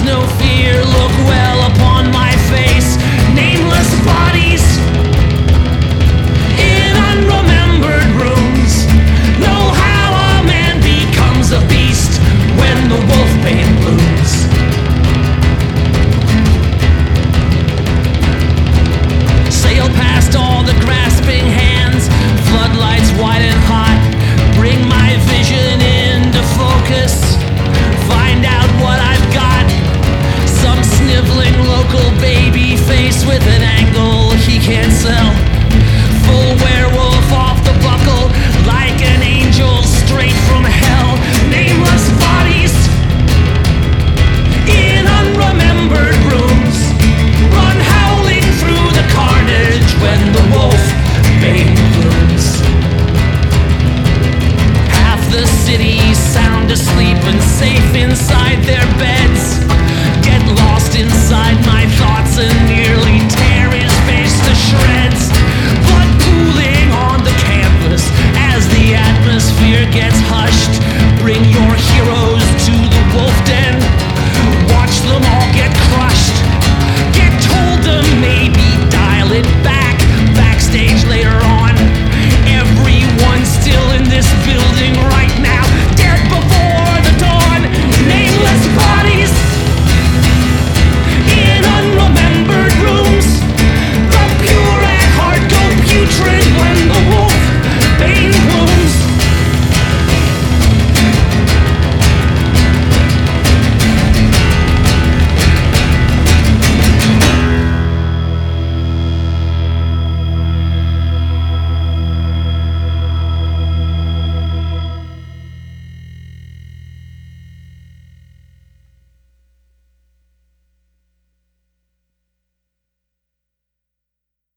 no fear, look well upon my face. Nameless bodies in unremembered rooms. Know how a man becomes a beast when the wolfbane blooms. Sail past all the grasping hands, floodlights wide and hot. Bring my vision into focus. Find out what I've got. Some sniveling local baby face with an